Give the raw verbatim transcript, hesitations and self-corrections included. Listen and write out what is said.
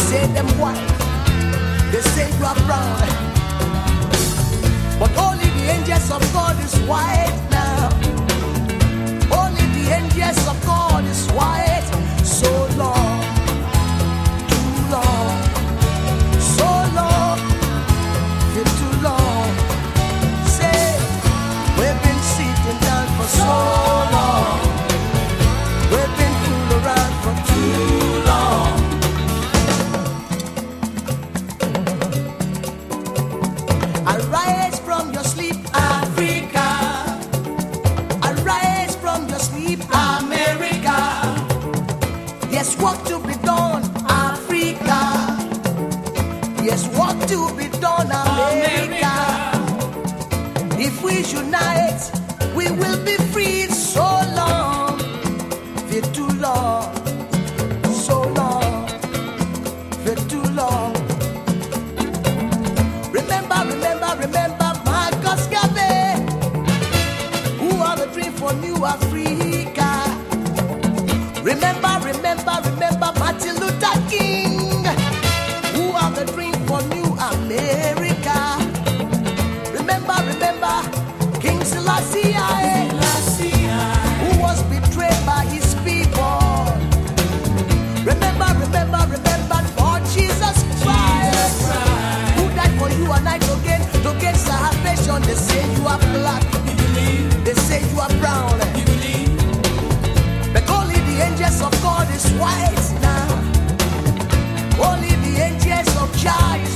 say them white, they say you are brown, but only the angels of God is white now. Only the angels of God is white. So long, too long, so long, you're too long. Say, we've been sitting down for so long. We've been fooling around for too long. Arise from your sleep, Africa. Arise from your sleep, America. Yes, work to be done, Africa. Yes, work to be done, America. If we unite, we will be free. So long, for too long, so long, for too long. Remember, remember, remember Marcus Garvey, who are the dream for New Africa. Remember, remember, remember Martin Luther King, who are the dream for New America. Remember, remember King Selassie, who was betrayed by his people. Remember, remember, remember Lord Jesus Christ, who died for you and I to gain, to gain salvation. They say you are black, they say you are brown, but only the angels of God is white now. Only the angels of Jah is